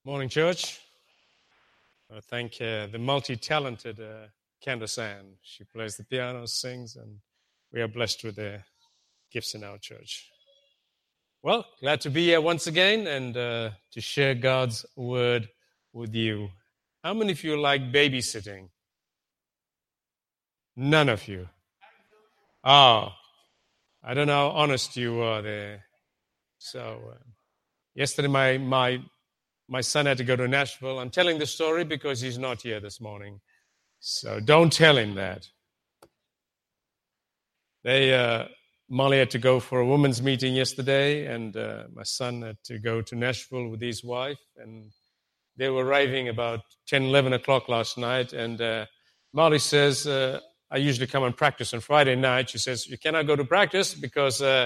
Morning, church. I thank the multi-talented Candace Ann. She plays the piano, sings, and we are blessed with their gifts in our church. Well, glad to be here once again and to share God's word with you. How many of you like babysitting? None of you. Oh, I don't know how honest you are there. So, yesterday my son had to go to Nashville. I'm telling the story because he's not here this morning. So don't tell him that. Molly had to go for a women's meeting yesterday, and my son had to go to Nashville with his wife, and they were arriving about 10, 11 o'clock last night, and Molly says, I usually come and practice on Friday night. She says, you cannot go to practice because the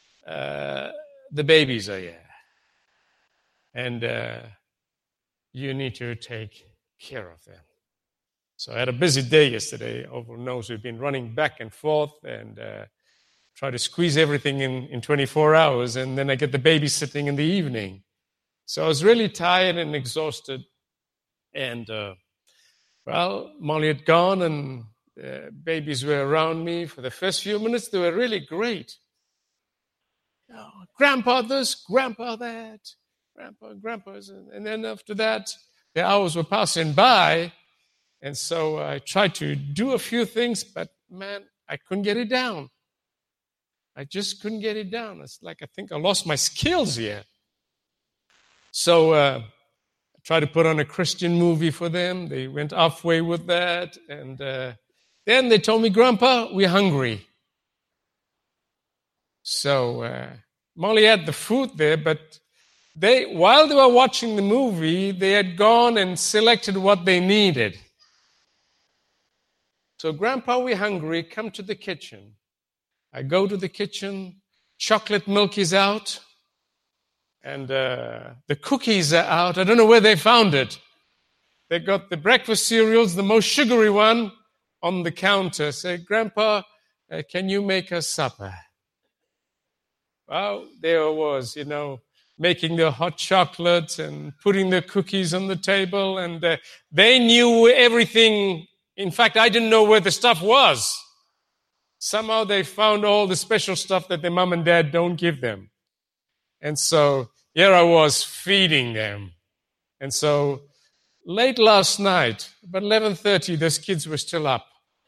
babies are here, and you need to take care of them. So I had a busy day yesterday. Everyone knows we've been running back and forth and try to squeeze everything in 24 hours, and then I get the babysitting in the evening. So I was really tired and exhausted. And, Molly had gone, and babies were around me. For the first few minutes, they were really great. Oh, Grandpa this, Grandpa that, Grandpa's. And then after that, the hours were passing by. And so I tried to do a few things, but man, I couldn't get it down. I just couldn't get it down. It's like I think I lost my skills here. So I tried to put on a Christian movie for them. They went halfway with that. And then they told me, Grandpa, we're hungry. So Molly had the food there, but while they were watching the movie, they had gone and selected what they needed. So, Grandpa, we're hungry. Come to the kitchen. I go to the kitchen. Chocolate milk is out. And the cookies are out. I don't know where they found it. They got the breakfast cereals, the most sugary one, on the counter. Say, Grandpa, can you make us supper? Well, there I was, making the hot chocolate and putting the cookies on the table. And they knew everything. In fact, I didn't know where the stuff was. Somehow they found all the special stuff that their mom and dad don't give them. And so here I was feeding them. And so late last night, about 11:30, those kids were still up.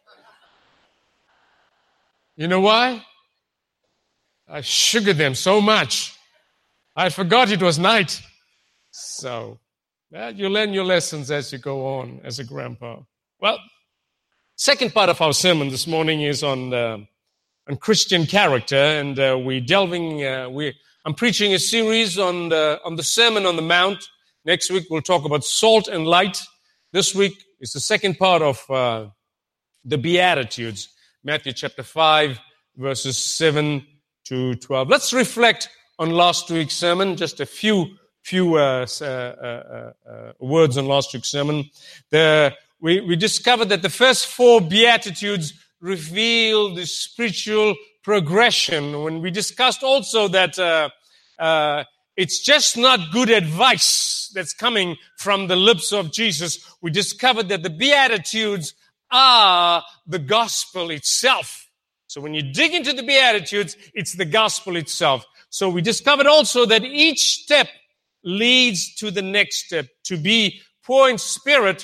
You know why? I sugared them so much. I forgot it was night. So you learn your lessons as you go on as a grandpa. Well, second part of our sermon this morning is on Christian character, and I'm preaching a series on the Sermon on the Mount. Next week we'll talk about salt and light. This week is the second part of the Beatitudes, Matthew chapter 5, verses 7 to 12. Let's reflect on last week's sermon, just a few words on last week's sermon. We discovered that the first four Beatitudes reveal the spiritual progression. When we discussed also that it's just not good advice that's coming from the lips of Jesus, we discovered that the Beatitudes are the gospel itself. So when you dig into the Beatitudes, it's the gospel itself. So we discovered also that each step leads to the next step. To be poor in spirit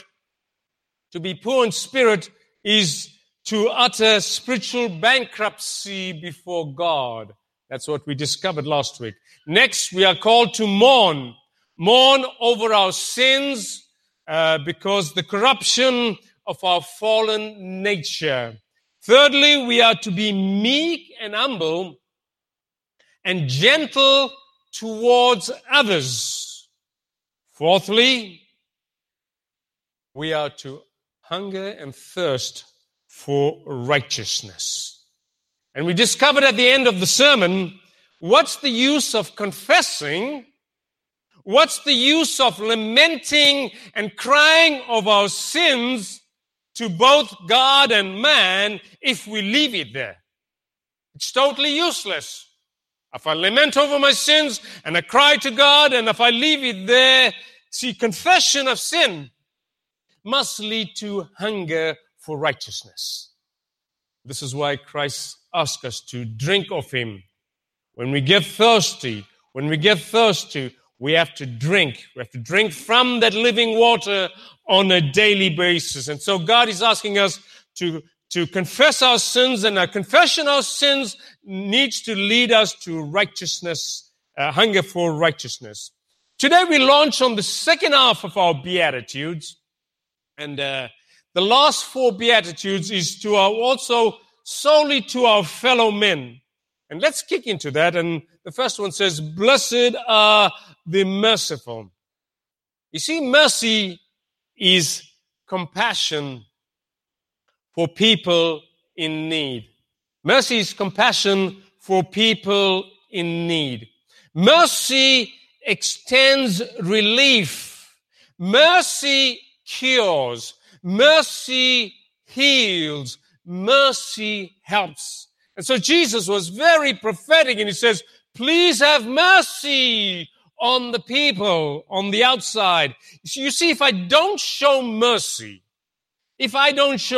is to utter spiritual bankruptcy before God. That's what we discovered last week. Next, we are called to mourn. Mourn over our sins because the corruption of our fallen nature. Thirdly, we are to be meek and humble and gentle towards others. Fourthly, we are to hunger and thirst for righteousness. And we discovered at the end of the sermon, what's the use of confessing? What's the use of lamenting and crying of our sins to both God and man if we leave it there? It's totally useless. If I lament over my sins and I cry to God and if I leave it there, See, confession of sin must lead to hunger for righteousness. This is why Christ asks us to drink of Him. When we get thirsty, we have to drink. We have to drink from that living water on a daily basis. And so God is asking us to confess our sins, and our confession of sins needs to lead us to righteousness, hunger for righteousness. Today we launch on the second half of our Beatitudes, and the last 4 Beatitudes is to also solely to our fellow men. And let's kick into that. And the first one says, blessed are the merciful. You see, mercy is compassion for people in need. Mercy is compassion for people in need. Mercy extends relief. Mercy cures. Mercy heals. Mercy helps. And so Jesus was very prophetic, and He says, please have mercy on the people on the outside. You see, if I don't show mercy, I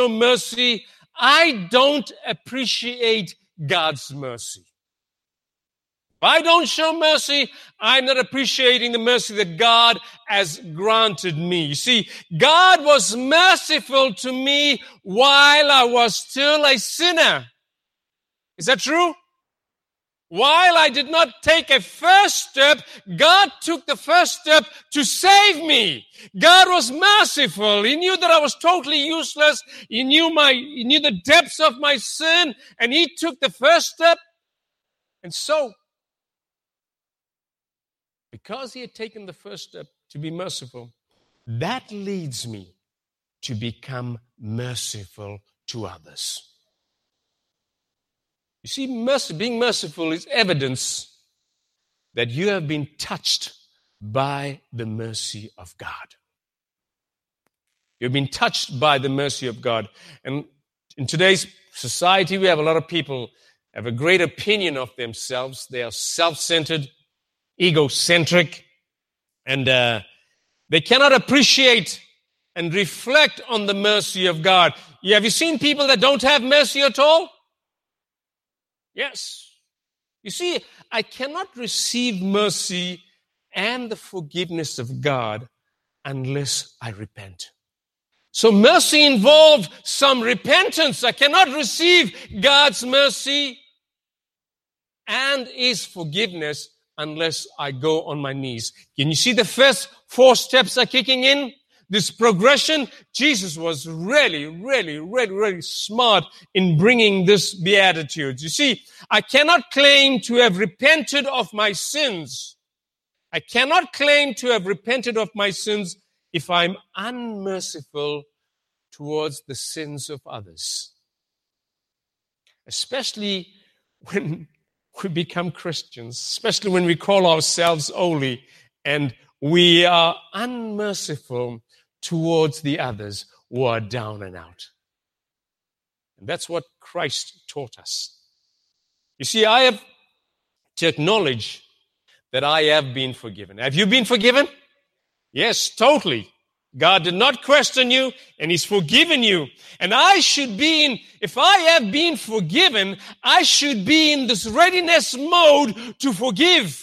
don't appreciate God's mercy. If I don't show mercy, I'm not appreciating the mercy that God has granted me. You see, God was merciful to me while I was still a sinner. Is that true? While I did not take a first step, God took the first step to save me. God was merciful. He knew that I was totally useless. He knew the depths of my sin, and He took the first step. And so, because He had taken the first step to be merciful, that leads me to become merciful to others. You see, being merciful is evidence that you have been touched by the mercy of God. You've been touched by the mercy of God. And in today's society, we have a lot of people have a great opinion of themselves. They are self-centered, egocentric, and they cannot appreciate and reflect on the mercy of God. Have you seen people that don't have mercy at all? Yes. You see, I cannot receive mercy and the forgiveness of God unless I repent. So mercy involves some repentance. I cannot receive God's mercy and His forgiveness unless I go on my knees. Can you see the first 4 steps are kicking in? This progression, Jesus was really smart in bringing this beatitude. You see, I cannot claim to have repented of my sins. I cannot claim to have repented of my sins if I'm unmerciful towards the sins of others. Especially when we become Christians, especially when we call ourselves holy and we are unmerciful towards the others who are down and out. And that's what Christ taught us. You see, I have to acknowledge that I have been forgiven. Have you been forgiven? Yes, totally. God did not question you, and He's forgiven you. And if I have been forgiven, I should be in this readiness mode to forgive.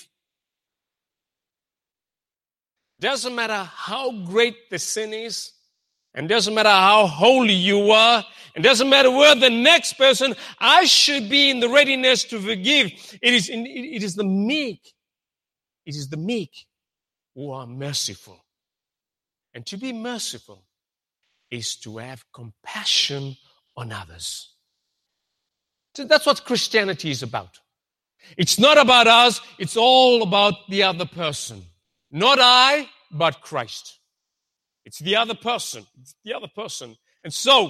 Doesn't matter how great the sin is, and doesn't matter how holy you are, and doesn't matter where the next person, I should be in the readiness to forgive. It is the meek who are merciful. And to be merciful is to have compassion on others. So that's what Christianity is about. It's not about us, it's all about the other person. Not I, but Christ. It's the other person. It's the other person. And so,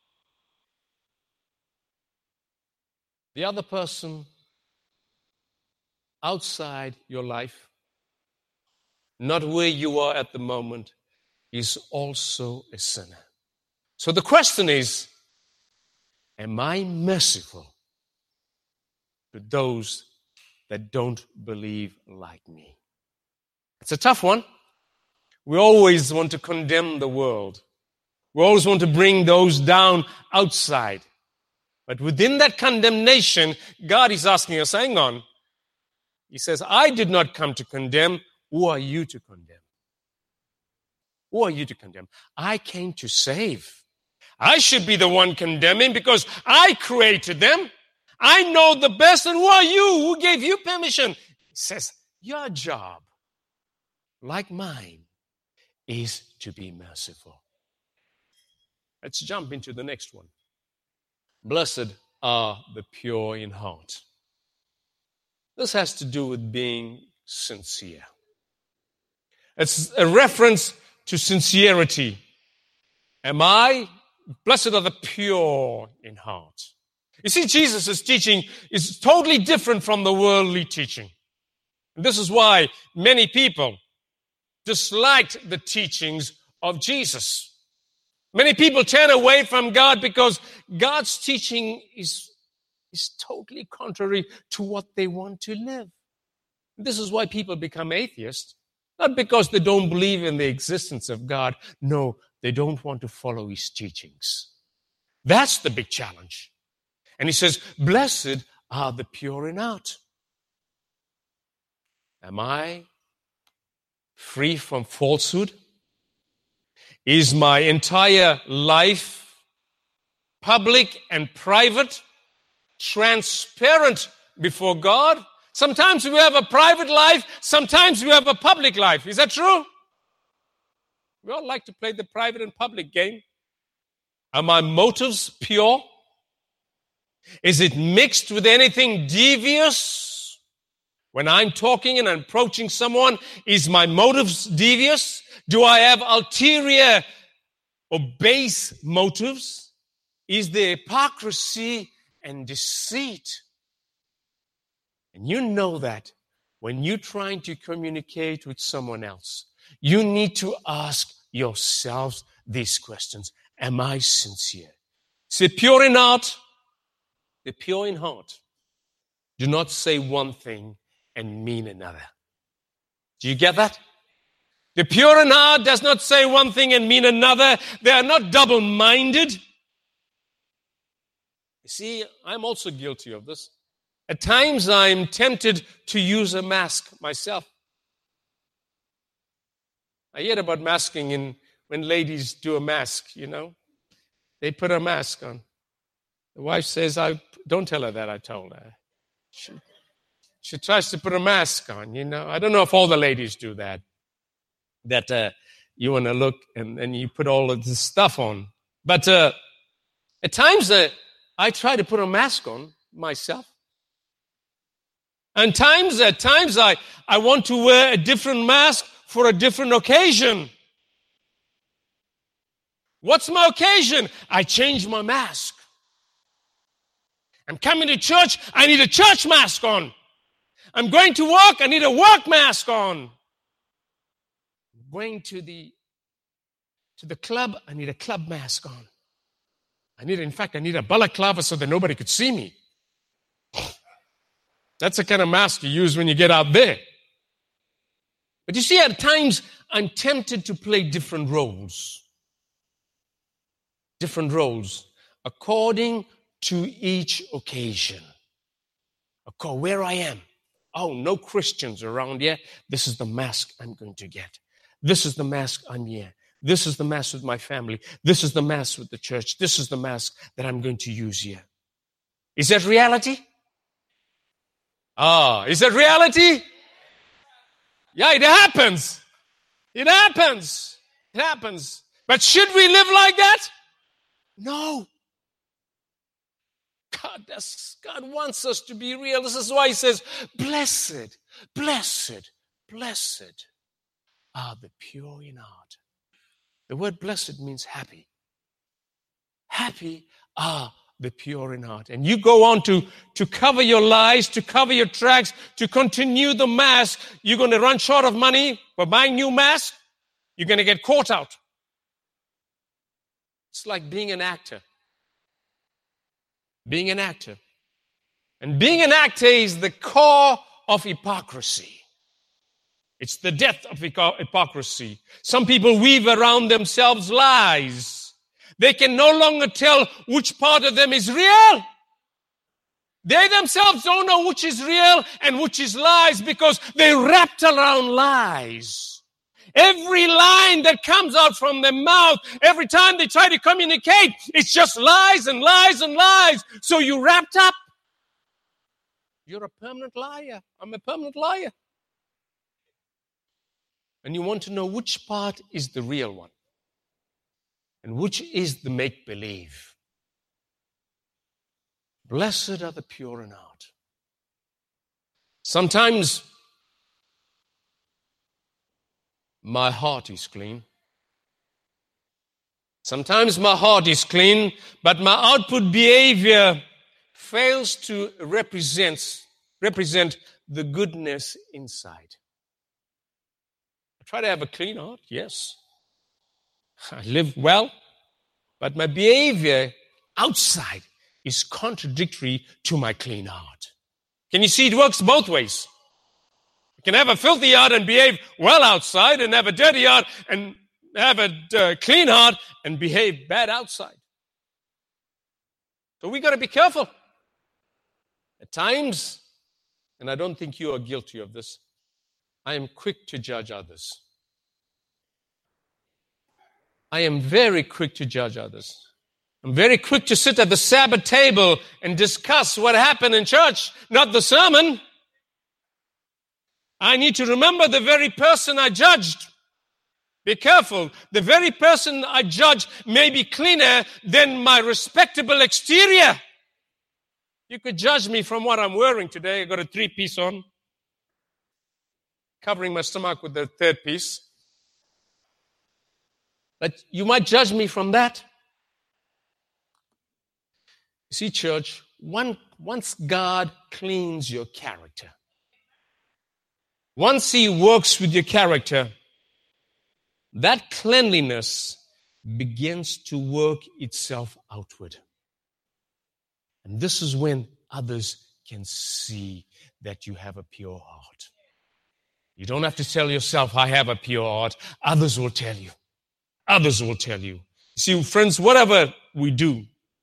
the other person outside your life, not where you are at the moment, is also a sinner. So the question is, am I merciful to those that don't believe like me? It's a tough one. We always want to condemn the world. We always want to bring those down outside. But within that condemnation, God is asking us, hang on. He says, I did not come to condemn. Who are you to condemn? Who are you to condemn? I came to save. I should be the one condemning because I created them. I know the best. And who are you? Who gave you permission? He says, your job, like mine, is to be merciful. Let's jump into the next one. Blessed are the pure in heart. This has to do with being sincere. It's a reference to sincerity. Blessed are the pure in heart. You see, Jesus' teaching is totally different from the worldly teaching. And this is why many people disliked the teachings of Jesus. Many people turn away from God because God's teaching is totally contrary to what they want to live. This is why people become atheists. Not because they don't believe in the existence of God. No, they don't want to follow his teachings. That's the big challenge. And he says, blessed are the pure in heart. Am I free from falsehood? Is my entire life public and private, transparent before God? Sometimes we have a private life, sometimes we have a public life. Is that true? We all like to play the private and public game. Are my motives pure? Is it mixed with anything devious? When I'm talking and I'm approaching someone, is my motives devious? Do I have ulterior or base motives? Is there hypocrisy and deceit? And you know that when you're trying to communicate with someone else, you need to ask yourselves these questions. Am I sincere? Say, pure in heart. The pure in heart do not say one thing and mean another. Do you get that? The pure in heart does not say one thing and mean another. They are not double-minded. You see, I'm also guilty of this. At times, I'm tempted to use a mask myself. I hear about masking when ladies do a mask, you know. They put a mask on. The wife says, don't tell her that I told her. She tries to put a mask on, you know. I don't know if all the ladies do that. That you want to look and you put all of this stuff on. But at times, I try to put a mask on myself. And at times I want to wear a different mask for a different occasion. What's my occasion? I change my mask. I'm coming to church, I need a church mask on. I'm going to work, I need a work mask on. I'm going to the club, I need a club mask on. I need a balaclava so that nobody could see me. That's the kind of mask you use when you get out there. But you see, at times, I'm tempted to play different roles. Different roles according to each occasion. Where I am. Oh, no Christians around here. This is the mask I'm going to get. This is the mask I'm here. This is the mask with my family. This is the mask with the church. This is the mask that I'm going to use here. Is that reality? Is that reality? Yeah, it happens. It happens. It happens. But should we live like that? No. God wants us to be real. This is why he says, blessed, blessed, blessed are the pure in heart. The word blessed means happy. Happy are the pure in heart. And you go on to cover your lies, to cover your tracks, to continue the mask. You're going to run short of money for buying new masks. You're going to get caught out. It's like being an actor. Being an actor. And being an actor is the core of hypocrisy. It's the death of hypocrisy. Some people weave around themselves lies. They can no longer tell which part of them is real. They themselves don't know which is real and which is lies because they're wrapped around lies. Every line that comes out from their mouth, every time they try to communicate, it's just lies and lies and lies. So you're wrapped up. You're a permanent liar. I'm a permanent liar. And you want to know which part is the real one and which is the make-believe. Blessed are the pure in heart. Sometimes my heart is clean. Sometimes my heart is clean, but my output behavior fails to represent the goodness inside. I try to have a clean heart, yes. I live well, but my behavior outside is contradictory to my clean heart. Can you see it works both ways? You can have a filthy heart and behave well outside, and have a dirty heart and have a clean heart and behave bad outside. So we got to be careful. At times, and I don't think you are guilty of this, I am quick to judge others. I am very quick to judge others. I'm very quick to sit at the Sabbath table and discuss what happened in church, not the sermon. I need to remember the very person I judged. Be careful. The very person I judge may be cleaner than my respectable exterior. You could judge me from what I'm wearing today. I got a 3-piece on, covering my stomach with the 3rd piece. But you might judge me from that. You see, church, once God cleans your character, once He works with your character, that cleanliness begins to work itself outward. And this is when others can see that you have a pure heart. You don't have to tell yourself, I have a pure heart. Others will tell you. Others will tell you. See, friends, whatever we do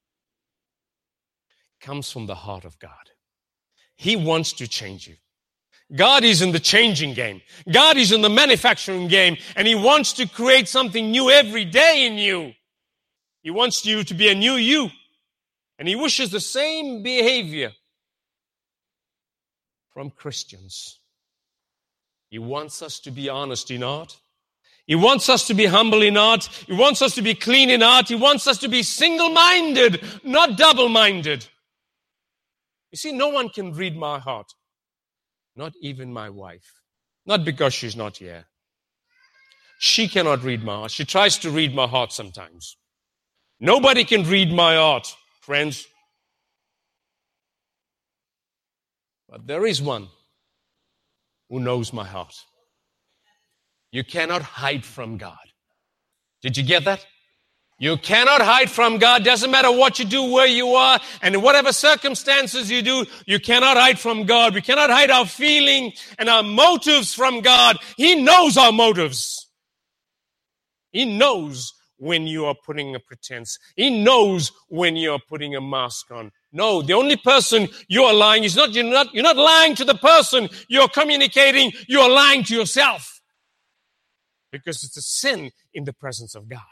comes from the heart of God. He wants to change you. God is in the changing game. God is in the manufacturing game, and He wants to create something new every day in you. He wants you to be a new you, and He wishes the same behavior from Christians. He wants us to be honest in heart. He wants us to be humble in heart. He wants us to be clean in heart. He wants us to be single-minded, not double-minded. You see, no one can read my heart. Not even my wife. Not because she's not here. She cannot read my heart. She tries to read my heart sometimes. Nobody can read my heart, friends. But there is one who knows my heart. You cannot hide from God. Did you get that? You cannot hide from God. Doesn't matter what you do, where you are, and in whatever circumstances you do, you cannot hide from God. We cannot hide our feeling and our motives from God. He knows our motives. He knows when you are putting a pretense. He knows when you are putting a mask on. No, the only person you are lying is you're not lying to the person you're communicating. You're lying to yourself. Because it's a sin in the presence of God.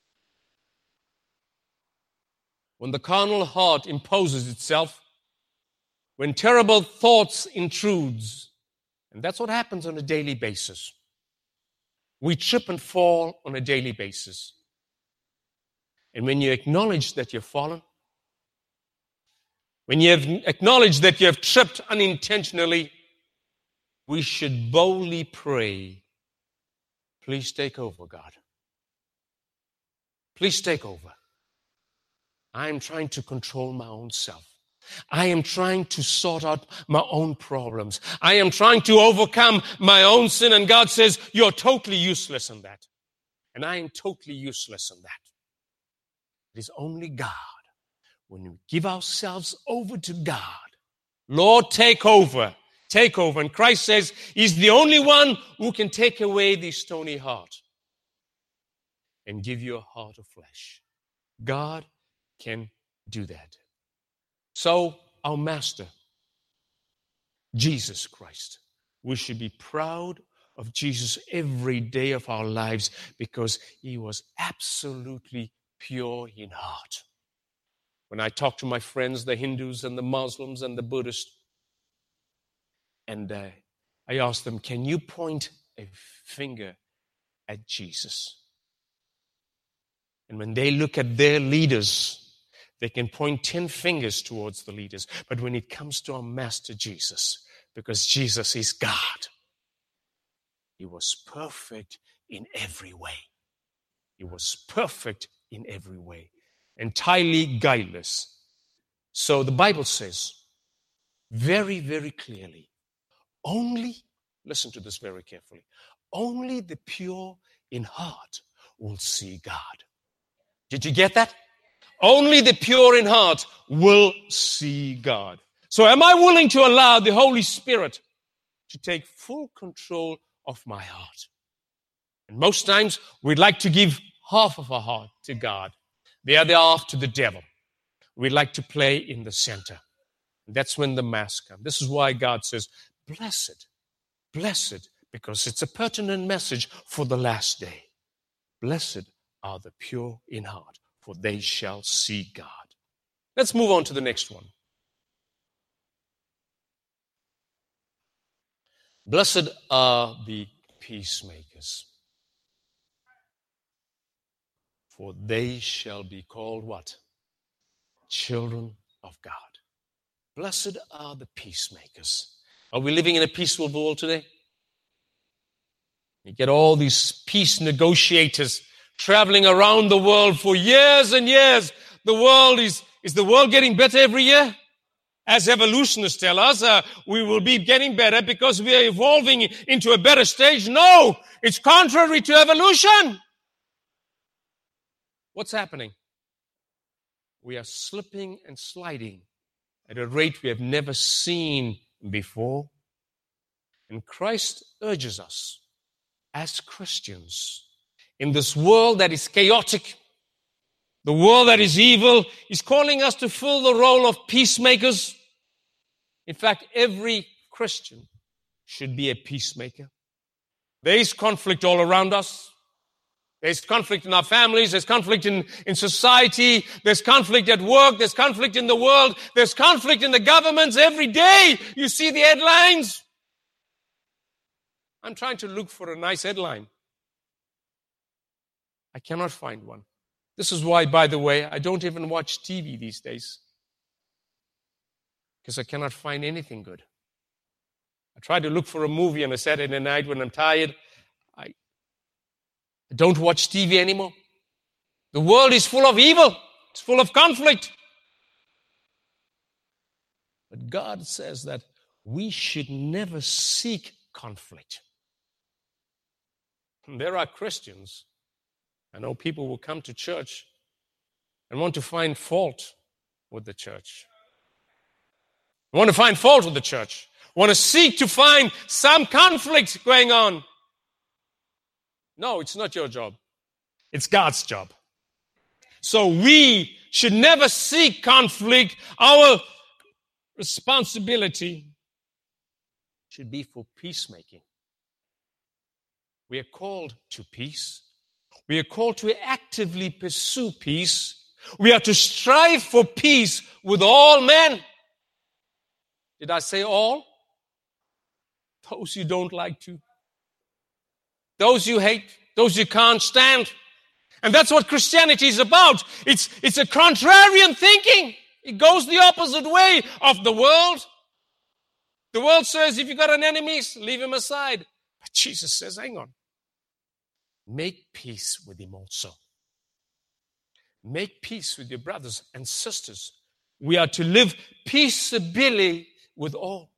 When the carnal heart imposes itself, when terrible thoughts intrudes, and that's what happens on a daily basis. We trip and fall on a daily basis. And when you acknowledge that you've fallen, when you have acknowledged that you have tripped unintentionally, we should boldly pray, please take over, God. Please take over. I am trying to control my own self. I am trying to sort out my own problems. I am trying to overcome my own sin. And God says, you're totally useless in that. And I am totally useless in that. It is only God. When we give ourselves over to God, Lord, take over. take over. And Christ says he's the only one who can take away the stony heart and give you a heart of flesh. God can do that. So our Master, Jesus Christ, we should be proud of Jesus every day of our lives because he was absolutely pure in heart. When I talk to my friends, the Hindus and the Muslims and the Buddhists, and I ask them, can you point a finger at Jesus? And when they look at their leaders, they can point 10 fingers towards the leaders. But when it comes to our Master Jesus, because Jesus is God, he was perfect in every way. He was perfect in every way. Entirely guileless. So the Bible says very, very clearly, only, listen to this very carefully, only the pure in heart will see God. Did you get that? Only the pure in heart will see God. So am I willing to allow the Holy Spirit to take full control of my heart? And most times we'd like to give half of our heart to God, the other half to the devil. We'd like to play in the center. And that's when the mass comes. This is why God says, blessed, blessed, because it's a pertinent message for the last day. Blessed are the pure in heart, for they shall see God. Let's move on to the next one. Blessed are the peacemakers, for they shall be called what? Children of God. Blessed are the peacemakers. Are we living in a peaceful world today? You get all these peace negotiators traveling around the world for years and years. The world is the world getting better every year? As evolutionists tell us, we will be getting better because we are evolving into a better stage. No, it's contrary to evolution. What's happening? We are slipping and sliding at a rate we have never seen before. And Christ urges us as Christians in this world that is chaotic, the world that is evil, he's calling us to fill the role of peacemakers. In fact, every Christian should be a peacemaker. There is conflict all around us. There's conflict in our families. There's conflict in society. There's conflict at work. There's conflict in the world. There's conflict in the governments. Every day you see the headlines. I'm trying to look for a nice headline. I cannot find one. This is why, by the way, I don't even watch TV these days. Because I cannot find anything good. I try to look for a movie on a Saturday night when I'm tired. I don't watch TV anymore. The world is full of evil. It's full of conflict. But God says that we should never seek conflict. And there are Christians, I know people will come to church and want to find fault with the church. Want to find fault with the church. Want to seek to find some conflict going on. No, it's not your job. It's God's job. So we should never seek conflict. Our responsibility should be for peacemaking. We are called to peace. We are called to actively pursue peace. We are to strive for peace with all men. Did I say all? Those you don't like to. Those you hate. Those you can't stand. And that's what Christianity is about. It's a contrarian thinking. It goes the opposite way of the world. The world says, if you've got an enemy, leave him aside. But Jesus says, hang on. Make peace with him also. Make peace with your brothers and sisters. We are to live peaceably with all.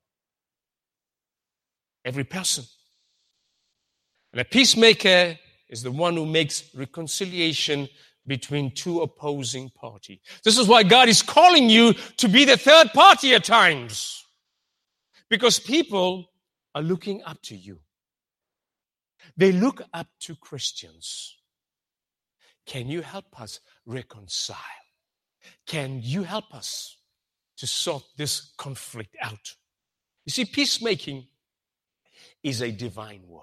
Every person. And a peacemaker is the one who makes reconciliation between two opposing parties. This is why God is calling you to be the third party at times. Because people are looking up to you. They look up to Christians. Can you help us reconcile? Can you help us to sort this conflict out? You see, peacemaking is a divine work.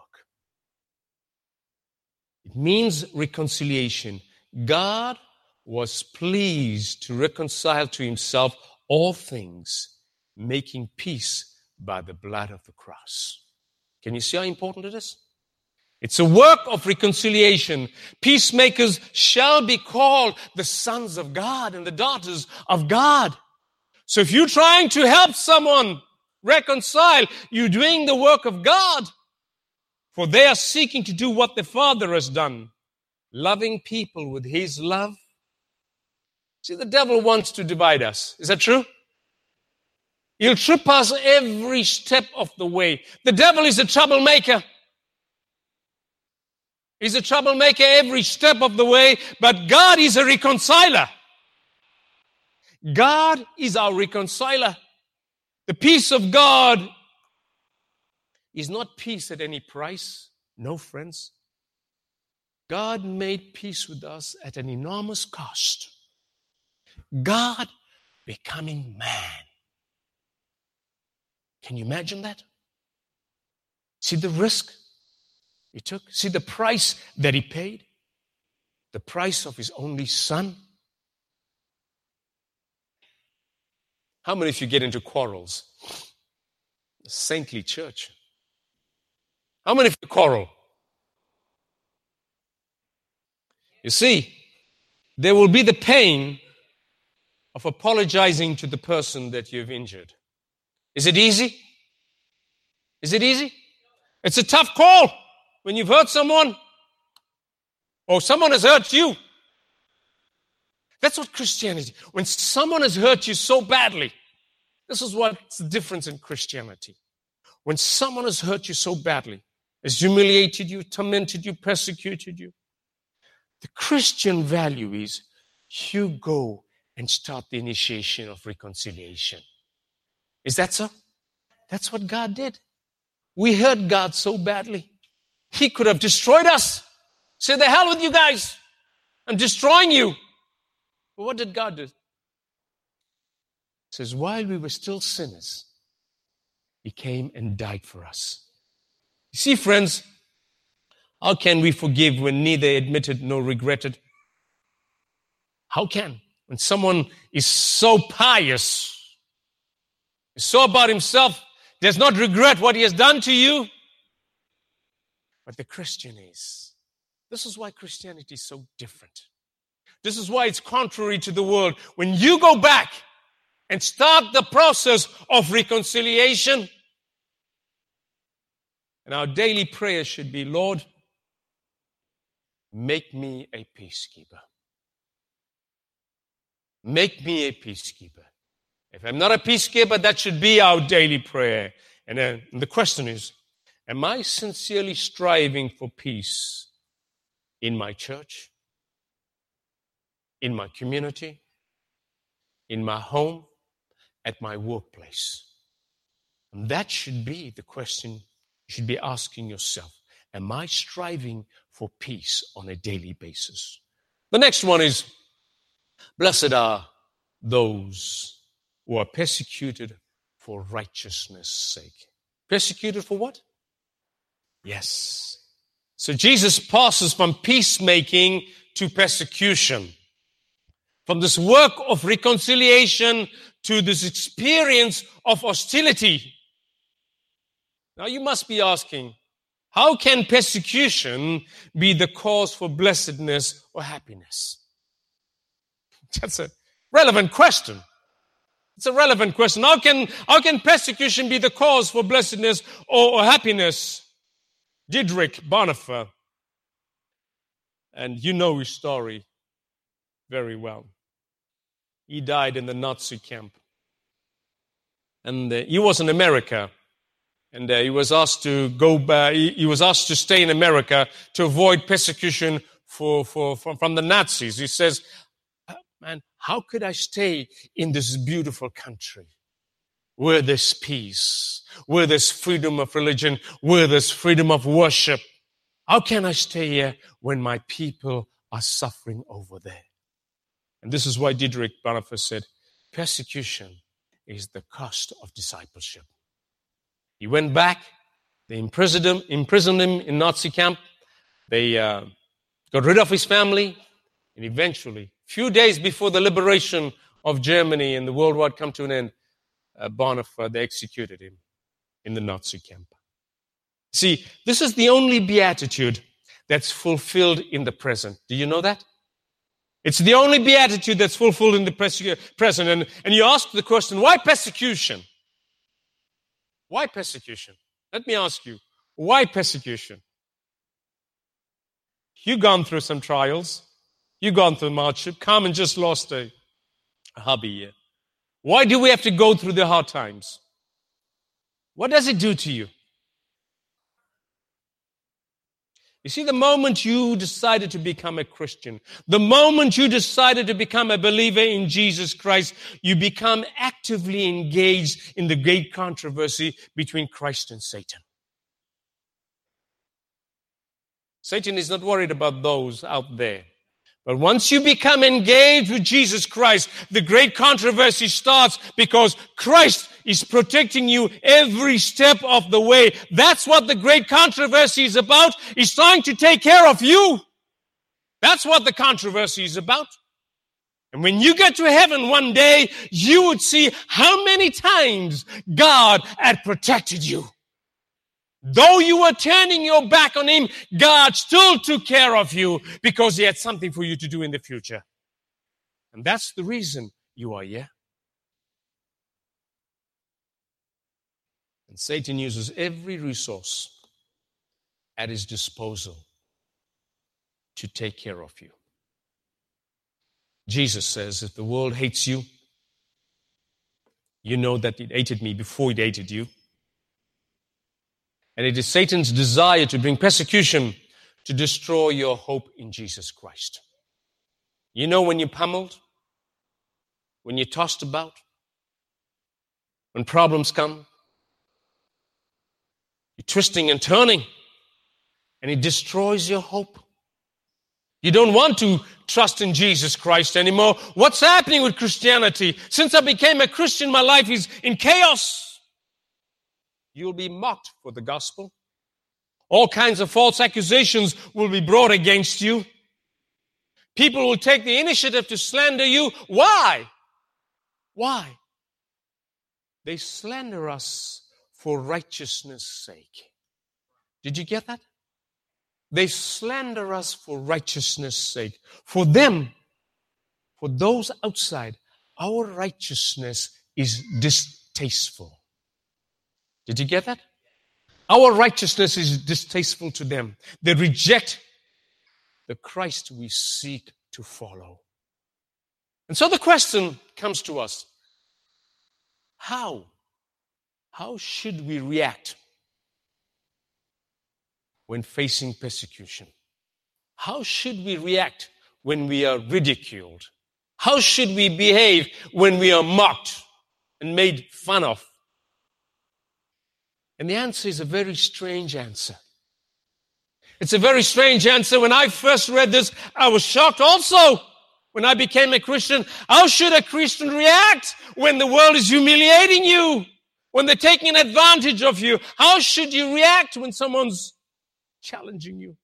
It means reconciliation. God was pleased to reconcile to himself all things, making peace by the blood of the cross. Can you see how important it is? It's a work of reconciliation. Peacemakers shall be called the sons of God and the daughters of God. So if you're trying to help someone reconcile, you're doing the work of God. For they are seeking to do what the Father has done, loving people with his love. See, the devil wants to divide us. Is that true? He'll trip us every step of the way. The devil is a troublemaker. He's a troublemaker every step of the way, but God is a reconciler. God is our reconciler. The peace of God is not peace at any price. No, friends. God made peace with us at an enormous cost. God becoming man. Can you imagine that? See the risk he took? See the price that he paid? The price of his only son? How many of you get into quarrels? A saintly church. How many of you quarrel? You see, there will be the pain of apologizing to the person that you've injured. Is it easy? Is it easy? It's a tough call when you've hurt someone or someone has hurt you. That's what Christianity, when someone has hurt you so badly, this is what's the difference in Christianity. When someone has hurt you so badly, has humiliated you, tormented you, persecuted you, the Christian value is you go and start the initiation of reconciliation. Is that so? That's what God did. We hurt God so badly. He could have destroyed us. Say, the hell with you guys. I'm destroying you. But what did God do? It says, while we were still sinners, he came and died for us. You see, friends, how can we forgive when neither admitted nor regretted? How can? When someone is so pious, is so about himself, does not regret what he has done to you. But the Christian is. This is why Christianity is so different. This is why it's contrary to the world. When you go back and start the process of reconciliation, and our daily prayer should be, Lord, make me a peacekeeper. Make me a peacekeeper. If I'm not a peacekeeper, that should be our daily prayer. And the question is, am I sincerely striving for peace in my church, in my community, in my home, at my workplace? And that should be the question you should be asking yourself. Am I striving for peace on a daily basis? The next one is, blessed are those who are persecuted for righteousness' sake. Persecuted for what? Yes. So Jesus passes from peacemaking to persecution. From this work of reconciliation to this experience of hostility. Now you must be asking, how can persecution be the cause for blessedness or happiness? That's a relevant question. It's a relevant question. How can persecution be the cause for blessedness or happiness? Dietrich Bonhoeffer, and you know his story very well. He died in the Nazi camp. And he was in America. And he was asked to go back. He was asked to stay in America to avoid persecution from the Nazis. He says, man, how could I stay in this beautiful country? where there's peace, where there's freedom of religion, where there's freedom of worship. How can I stay here when my people are suffering over there? And this is why Dietrich Bonhoeffer said, persecution is the cost of discipleship. He went back, they imprisoned him in Nazi camp, they got rid of his family, and eventually, few days before the liberation of Germany and the world war had come to an end, Bonhoeffer, they executed him in the Nazi camp. See, this is the only beatitude that's fulfilled in the present. Do you know that? It's the only beatitude that's fulfilled in the present. And you ask the question, why persecution? Why persecution? Let me ask you, why persecution? You've gone through some trials. You've gone through hardship. Carmen just lost a hubby here. Why do we have to go through the hard times? What does it do to you? You see, the moment you decided to become a Christian, the moment you decided to become a believer in Jesus Christ, you become actively engaged in the great controversy between Christ and Satan. Satan is not worried about those out there. But once you become engaged with Jesus Christ, the great controversy starts because Christ is protecting you every step of the way. That's what the great controversy is about. He's trying to take care of you. That's what the controversy is about. And when you get to heaven one day, you would see how many times God had protected you. Though you were turning your back on Him, God still took care of you because He had something for you to do in the future. And that's the reason you are here. And Satan uses every resource at his disposal to take care of you. Jesus says, if the world hates you, you know that it hated me before it hated you. And it is Satan's desire to bring persecution to destroy your hope in Jesus Christ. You know when you're pummeled, when you're tossed about, when problems come, you're twisting and turning, and it destroys your hope. You don't want to trust in Jesus Christ anymore. What's happening with Christianity? Since I became a Christian, my life is in chaos. You'll be mocked for the gospel. All kinds of false accusations will be brought against you. People will take the initiative to slander you. Why? Why? They slander us for righteousness' sake. Did you get that? They slander us for righteousness' sake. For them, for those outside, our righteousness is distasteful. Did you get that? Our righteousness is distasteful to them. They reject the Christ we seek to follow. And so the question comes to us, how? How should we react when facing persecution? How should we react when we are ridiculed? How should we behave when we are mocked and made fun of? And the answer is a very strange answer. It's a very strange answer. When I first read this, I was shocked also. When I became a Christian, how should a Christian react when the world is humiliating you? When they're taking advantage of you? How should you react when someone's challenging you?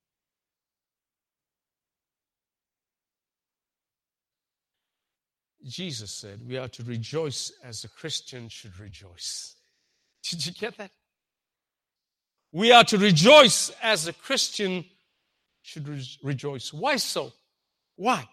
Jesus said we are to rejoice as a Christian should rejoice. Did you get that? We are to rejoice as a Christian should rejoice. Why so? Why?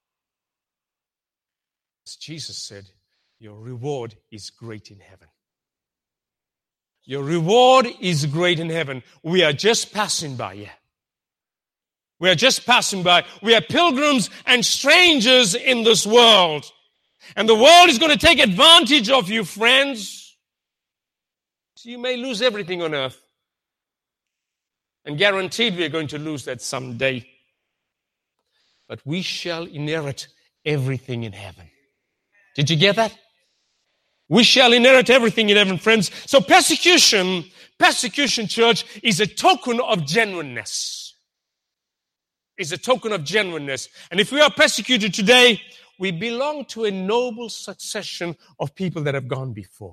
As Jesus said, your reward is great in heaven. Your reward is great in heaven. We are just passing by here. We are just passing by. We are pilgrims and strangers in this world. And the world is going to take advantage of you, friends. So you may lose everything on earth. And guaranteed we are going to lose that someday. But we shall inherit everything in heaven. Did you get that? We shall inherit everything in heaven, friends. So persecution, church, is a token of genuineness. Is a token of genuineness. And if we are persecuted today, we belong to a noble succession of people that have gone before.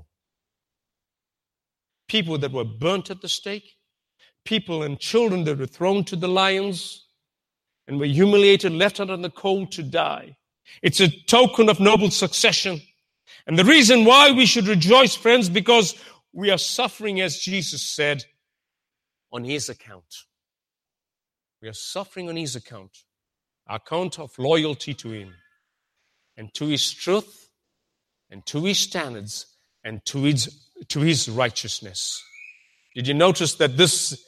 People that were burnt at the stake, people and children that were thrown to the lions and were humiliated, left out in the cold to die. It's a token of noble succession. And the reason why we should rejoice, friends, because we are suffering, as Jesus said, on his account. We are suffering on his account of loyalty to him and to his truth and to his standards and to his righteousness. Did you notice that this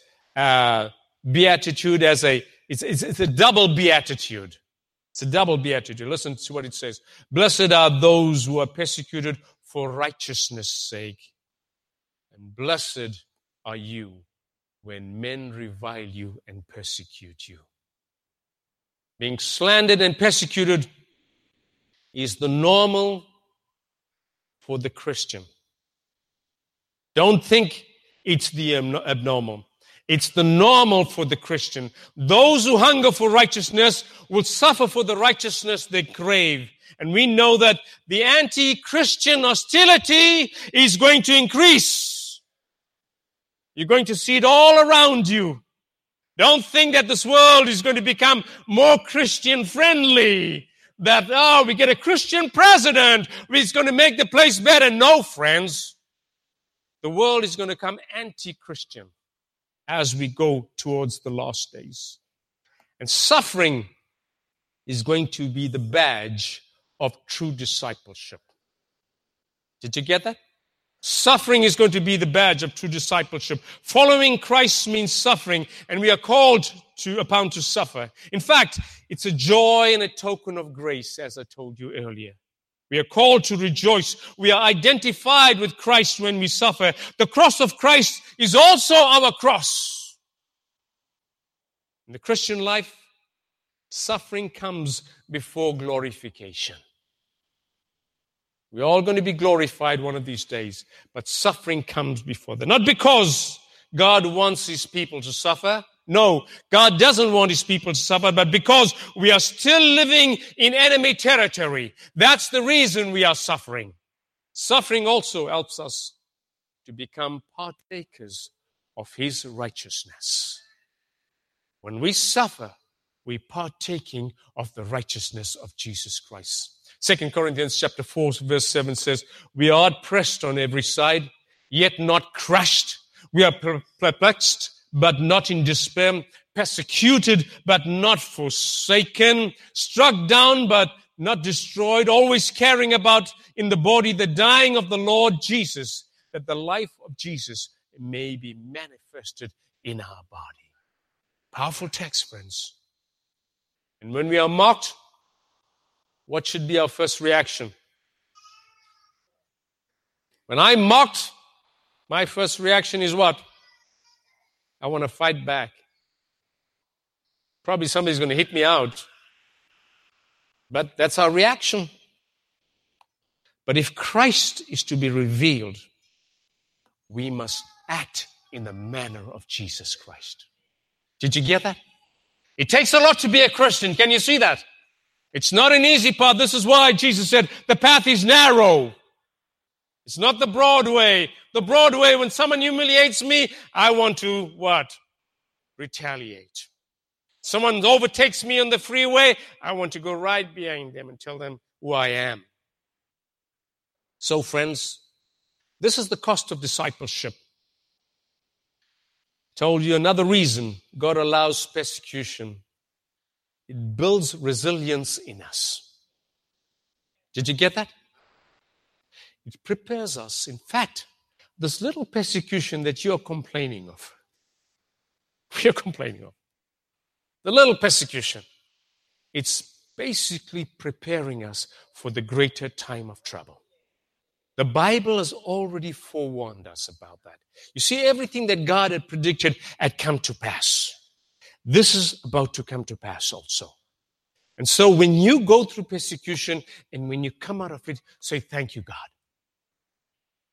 beatitude it's a double beatitude? It's a double beatitude. Listen to what it says. Blessed are those who are persecuted for righteousness' sake, and blessed are you when men revile you and persecute you. Being slandered and persecuted is the normal for the Christian. Don't think it's the abnormal. It's the normal for the Christian. Those who hunger for righteousness will suffer for the righteousness they crave. And we know that the anti-Christian hostility is going to increase. You're going to see it all around you. Don't think that this world is going to become more Christian friendly. That, we get a Christian president, it's going to make the place better. No, friends. The world is going to come anti-Christian as we go towards the last days. And suffering is going to be the badge of true discipleship. Did you get that? Suffering is going to be the badge of true discipleship. Following Christ means suffering, and we are called upon to suffer. In fact, it's a joy and a token of grace, as I told you earlier. We are called to rejoice. We are identified with Christ when we suffer. The cross of Christ is also our cross. In the Christian life, suffering comes before glorification. We're all going to be glorified one of these days, but suffering comes before that. Not because God wants his people to suffer. No, God doesn't want his people to suffer, but because we are still living in enemy territory. That's the reason we are suffering. Suffering also helps us to become partakers of his righteousness. When we suffer, we're partaking of the righteousness of Jesus Christ. 2 Corinthians chapter 4, verse 7 says, we are pressed on every side, yet not crushed. We are perplexed, but not in despair, persecuted, but not forsaken, struck down, but not destroyed, always carrying about in the body the dying of the Lord Jesus, that the life of Jesus may be manifested in our body. Powerful text, friends. And when we are mocked, what should be our first reaction? When I'm mocked, my first reaction is what? I want to fight back. Probably somebody's going to hit me out. But that's our reaction. But if Christ is to be revealed, we must act in the manner of Jesus Christ. Did you get that? It takes a lot to be a Christian. Can you see that? It's not an easy path. This is why Jesus said the path is narrow. It's not the broad way. The broad way, when someone humiliates me, I want to what? Retaliate. Someone overtakes me on the freeway, I want to go right behind them and tell them who I am. So, friends, this is the cost of discipleship. I told you another reason God allows persecution. It builds resilience in us. Did you get that? It prepares us. In fact, this little persecution that you're complaining of, the little persecution, it's basically preparing us for the greater time of trouble. The Bible has already forewarned us about that. You see, everything that God had predicted had come to pass. This is about to come to pass also. And so when you go through persecution and when you come out of it, say, thank you, God.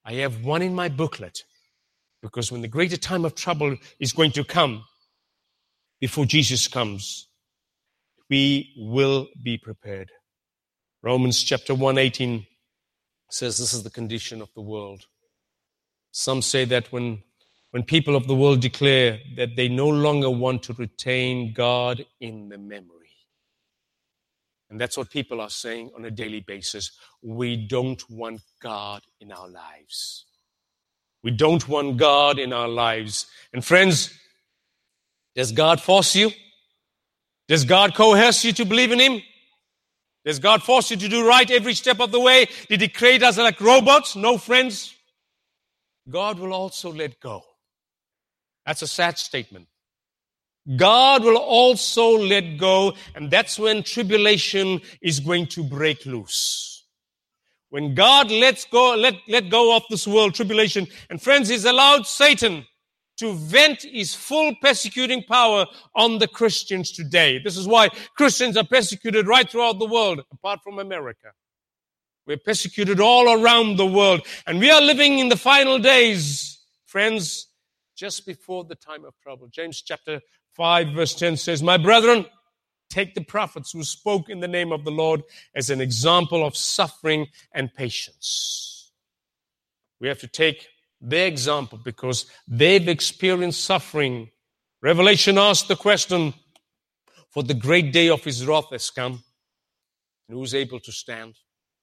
I have one in my booklet, because when the greater time of trouble is going to come, before Jesus comes, we will be prepared. Romans chapter 1:18 says this is the condition of the world. Some say that when people of the world declare that they no longer want to retain God in the memory. And that's what people are saying on a daily basis. We don't want God in our lives. We don't want God in our lives. And friends, does God force you? Does God coerce you to believe in Him? Does God force you to do right every step of the way? Did He create us like robots? No, friends. God will also let go. That's a sad statement. God will also let go, and that's when tribulation is going to break loose. When God let go of this world, tribulation, and friends, He's allowed Satan to vent his full persecuting power on the Christians today. This is why Christians are persecuted right throughout the world, apart from America. We're persecuted all around the world. And we are living in the final days, friends, just before the time of trouble. James chapter 5 verse 10 says, "My brethren, take the prophets who spoke in the name of the Lord as an example of suffering and patience." We have to take their example because they've experienced suffering. Revelation asked the question, for the great day of His wrath has come, and who's able to stand?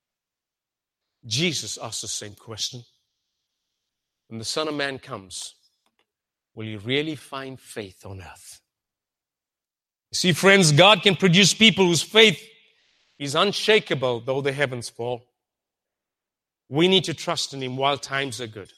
Jesus asked the same question. When the Son of Man comes, will He really find faith on earth? You see, friends, God can produce people whose faith is unshakable though the heavens fall. We need to trust in Him while times are good.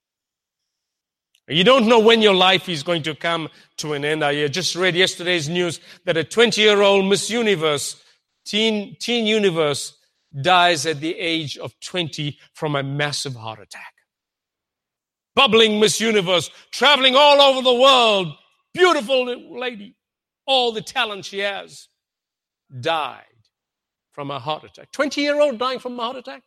You don't know when your life is going to come to an end. I just read yesterday's news that a 20-year-old Miss Universe, teen universe, dies at the age of 20 from a massive heart attack. Bubbling Miss Universe, traveling all over the world, beautiful lady, all the talent she has, died from a heart attack. 20-year-old dying from a heart attack?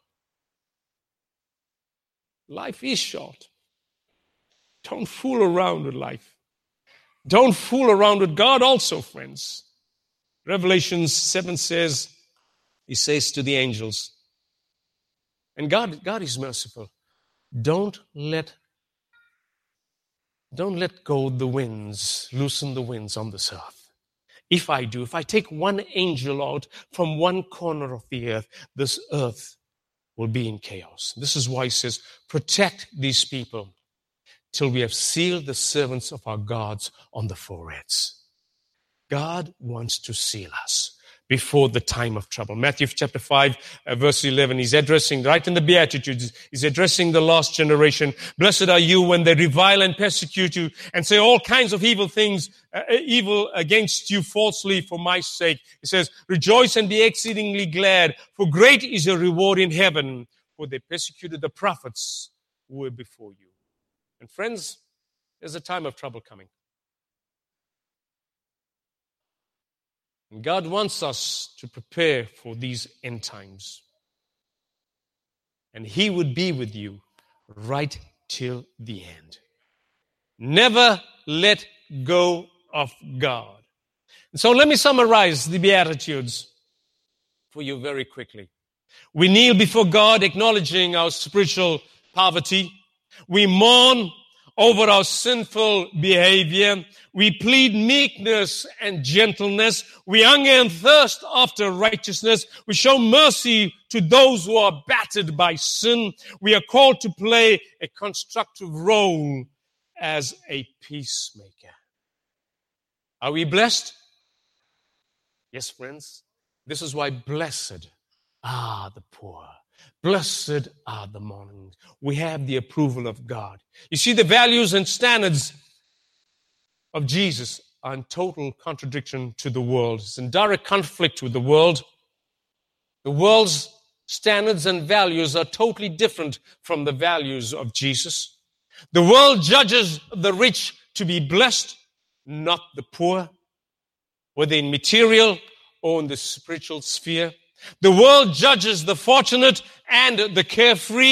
Life is short. Don't fool around with life. Don't fool around with God also, friends. Revelation 7 says, He says to the angels, and God is merciful. Don't let go the winds, loosen the winds on this earth. If I take one angel out from one corner of the earth, this earth will be in chaos. This is why He says, protect these people till we have sealed the servants of our gods on the foreheads. God wants to seal us before the time of trouble. Matthew chapter 5, verse 11, He's addressing, right in the Beatitudes, He's addressing the last generation. Blessed are you when they revile and persecute you and say all kinds of evil things, evil against you falsely for my sake. He says, rejoice and be exceedingly glad, for great is your reward in heaven, for they persecuted the prophets who were before you. And friends, there's a time of trouble coming. And God wants us to prepare for these end times. And He would be with you right till the end. Never let go of God. And so let me summarize the Beatitudes for you very quickly. We kneel before God, acknowledging our spiritual poverty. We mourn over our sinful behavior. We plead meekness and gentleness. We hunger and thirst after righteousness. We show mercy to those who are battered by sin. We are called to play a constructive role as a peacemaker. Are we blessed? Yes, friends. This is why blessed are the poor. Blessed are the mourning. We have the approval of God. You see, the values and standards of Jesus are in total contradiction to the world. It's in direct conflict with the world. The world's standards and values are totally different from the values of Jesus. The world judges the rich to be blessed, not the poor, whether in material or in the spiritual sphere. The world judges the fortunate and the carefree,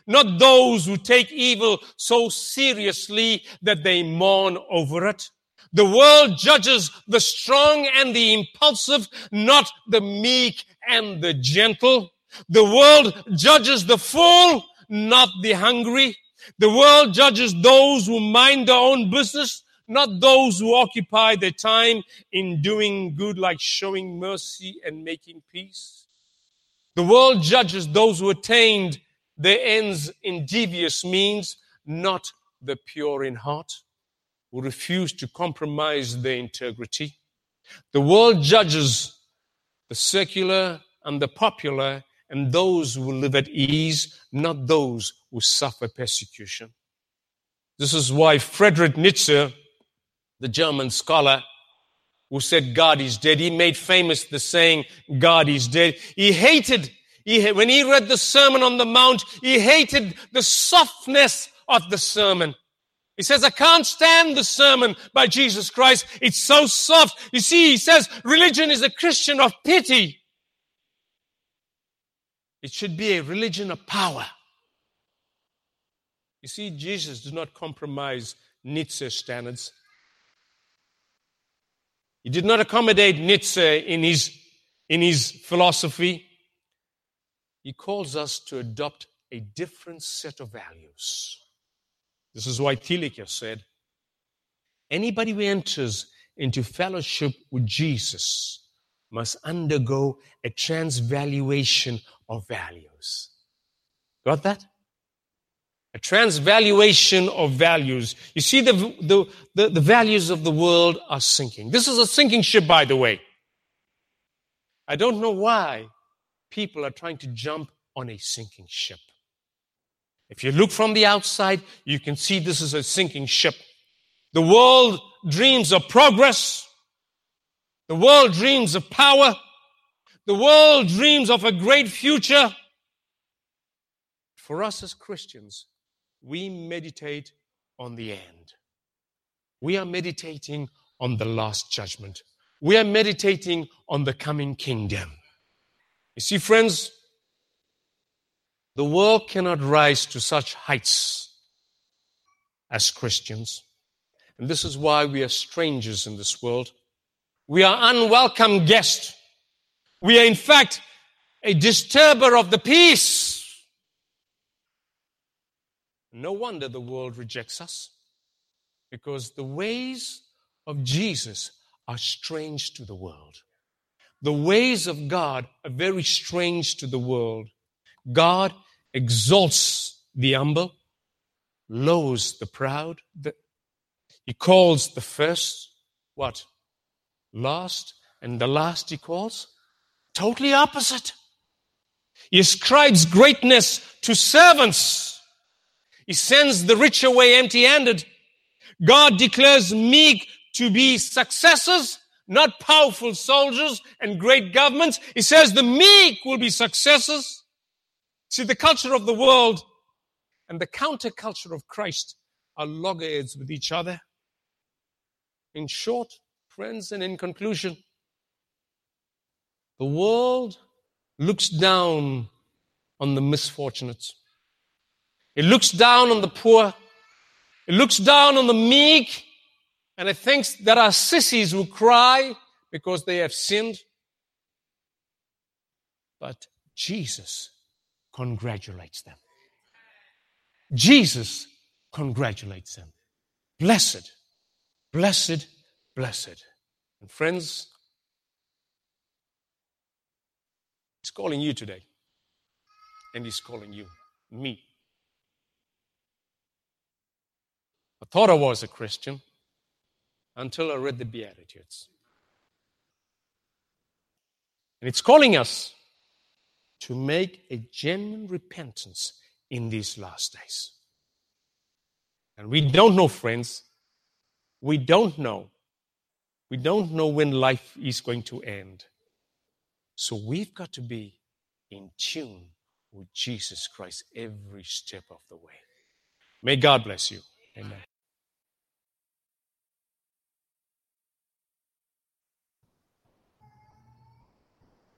not those who take evil so seriously that they mourn over it. The world judges the strong and the impulsive, not the meek and the gentle. The world judges the full, not the hungry. The world judges those who mind their own business, not those who occupy their time in doing good, like showing mercy and making peace. The world judges those who attained their ends in devious means, not the pure in heart, who refuse to compromise their integrity. The world judges the secular and the popular and those who live at ease, not those who suffer persecution. This is why Friedrich Nietzsche, the German scholar who said God is dead, he made famous the saying, God is dead. When he read the Sermon on the Mount, he hated the softness of the sermon. He says, I can't stand the sermon by Jesus Christ. It's so soft. You see, he says, religion is a Christian of pity. It should be a religion of power. You see, Jesus did not compromise Nietzsche's standards. He did not accommodate Nietzsche in his philosophy. He calls us to adopt a different set of values. This is why Thielicke said, anybody who enters into fellowship with Jesus must undergo a transvaluation of values. Got that? A transvaluation of values. You see, the values of the world are sinking. This is a sinking ship, by the way. I don't know why people are trying to jump on a sinking ship. If you look from the outside, you can see this is a sinking ship. The world dreams of progress. The world dreams of power. The world dreams of a great future. For us as Christians, we meditate on the end. We are meditating on the last judgment. We are meditating on the coming kingdom. You see, friends, the world cannot rise to such heights as Christians. And this is why we are strangers in this world. We are unwelcome guests. We are, in fact, a disturber of the peace. No wonder the world rejects us, because the ways of Jesus are strange to the world. The ways of God are very strange to the world. God exalts the humble, lowers the proud. He calls the first, what? Last, and the last he calls totally opposite. He ascribes greatness to servants. He sends the rich away empty-handed. God declares meek to be successors, not powerful soldiers and great governments. He says the meek will be successors. See, the culture of the world and the counterculture of Christ are loggerheads with each other. In short, friends, and in conclusion, the world looks down on the misfortunates. It looks down on the poor. It looks down on the meek. And it thinks there are sissies who cry because they have sinned. But Jesus congratulates them. Jesus congratulates them. Blessed, blessed, blessed. And friends, He's calling you today. And He's calling you, me. I thought I was a Christian until I read the Beatitudes. And it's calling us to make a genuine repentance in these last days. And we don't know, friends. We don't know. We don't know when life is going to end. So we've got to be in tune with Jesus Christ every step of the way. May God bless you. Amen.